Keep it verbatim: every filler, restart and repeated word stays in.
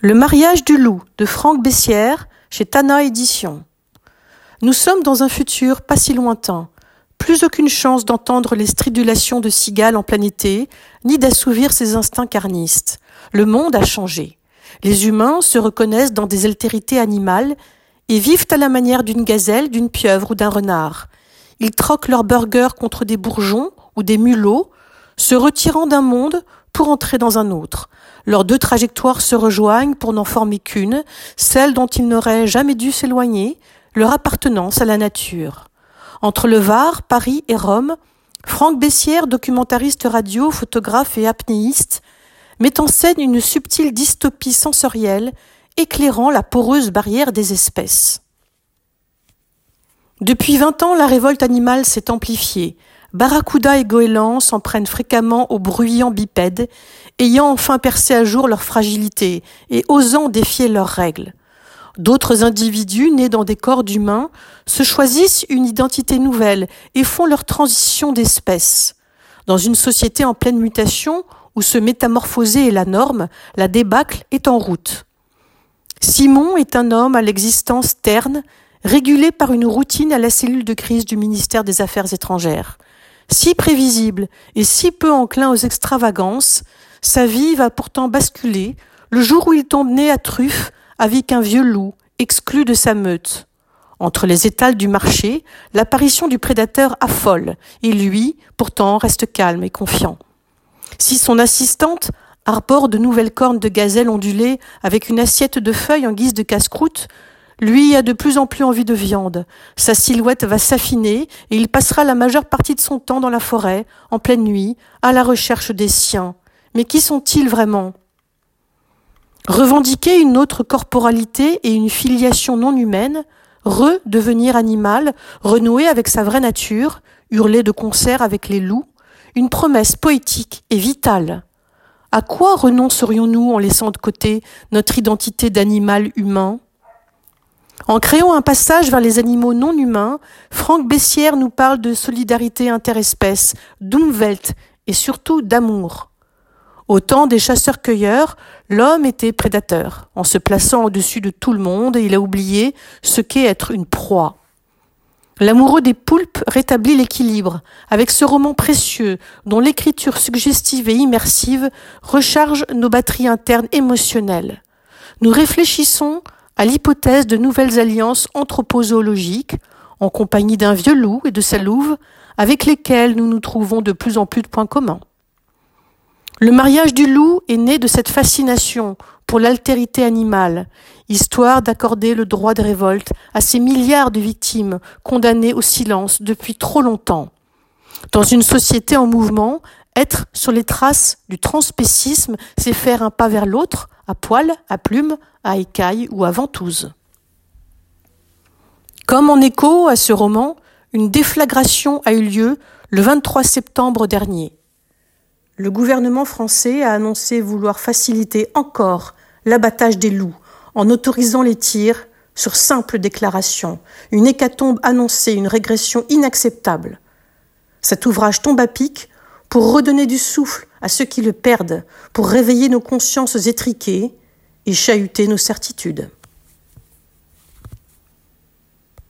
Le mariage du loup de Franck Bessières chez Tana Éditions. Nous sommes dans un futur pas si lointain. Plus aucune chance d'entendre les stridulations de cigales en plein été, ni d'assouvir ses instincts carnistes. Le monde a changé. Les humains se reconnaissent dans des altérités animales et vivent à la manière d'une gazelle, d'une pieuvre ou d'un renard. Ils troquent leurs burgers contre des bourgeons ou des mulots, se retirant d'un monde pour entrer dans un autre. Leurs deux trajectoires se rejoignent pour n'en former qu'une, celle dont ils n'auraient jamais dû s'éloigner, leur appartenance à la nature. Entre le Var, Paris et Rome, Franck Bessières, documentariste radio, photographe et apnéiste, met en scène une subtile dystopie sensorielle éclairant la poreuse barrière des espèces. Depuis vingt ans, la révolte animale s'est amplifiée. Barracuda et goélands s'en prennent fréquemment aux bruyants bipèdes, ayant enfin percé à jour leur fragilité et osant défier leurs règles. D'autres individus, nés dans des corps d'humains, se choisissent une identité nouvelle et font leur transition d'espèce. Dans une société en pleine mutation, où se métamorphoser est la norme, la débâcle est en route. Simon est un homme à l'existence terne, régulé par une routine à la cellule de crise du ministère des Affaires étrangères. Si prévisible et si peu enclin aux extravagances, sa vie va pourtant basculer le jour où il tombe nez à truffe avec un vieux loup, exclu de sa meute. Entre les étals du marché, l'apparition du prédateur affole, et lui, pourtant, reste calme et confiant. Si son assistante arbore de nouvelles cornes de gazelle ondulées avec une assiette de feuilles en guise de casse-croûte, lui a de plus en plus envie de viande. Sa silhouette va s'affiner et il passera la majeure partie de son temps dans la forêt, en pleine nuit, à la recherche des siens. Mais qui sont-ils vraiment ? Revendiquer une autre corporalité et une filiation non humaine, redevenir animal, renouer avec sa vraie nature, hurler de concert avec les loups, une promesse poétique et vitale. À quoi renoncerions-nous en laissant de côté notre identité d'animal humain ? En créant un passage vers les animaux non humains, Franck Bessières nous parle de solidarité interespèces, d'Umwelt et surtout d'amour. Au temps des chasseurs-cueilleurs, l'homme était prédateur. En se plaçant au-dessus de tout le monde, il a oublié ce qu'est être une proie. L'amoureux des poulpes rétablit l'équilibre, avec ce roman précieux dont l'écriture suggestive et immersive recharge nos batteries internes émotionnelles. Nous réfléchissons à l'hypothèse de nouvelles alliances anthropozoologiques, en compagnie d'un vieux loup et de sa louve, avec lesquels nous nous trouvons de plus en plus de points communs. Le mariage du loup est né de cette fascination pour l'altérité animale, histoire d'accorder le droit de révolte à ces milliards de victimes condamnées au silence depuis trop longtemps. Dans une société en mouvement, être sur les traces du transspécisme, c'est faire un pas vers l'autre, à poil, à plume, à écailles ou à ventouse. Comme en écho à ce roman, une déflagration a eu lieu le vingt-trois septembre dernier. Le gouvernement français a annoncé vouloir faciliter encore l'abattage des loups en autorisant les tirs sur simple déclaration. Une hécatombe annoncée, une régression inacceptable. Cet ouvrage tombe à pic pour redonner du souffle à ceux qui le perdent, pour réveiller nos consciences étriquées et chahuter nos certitudes.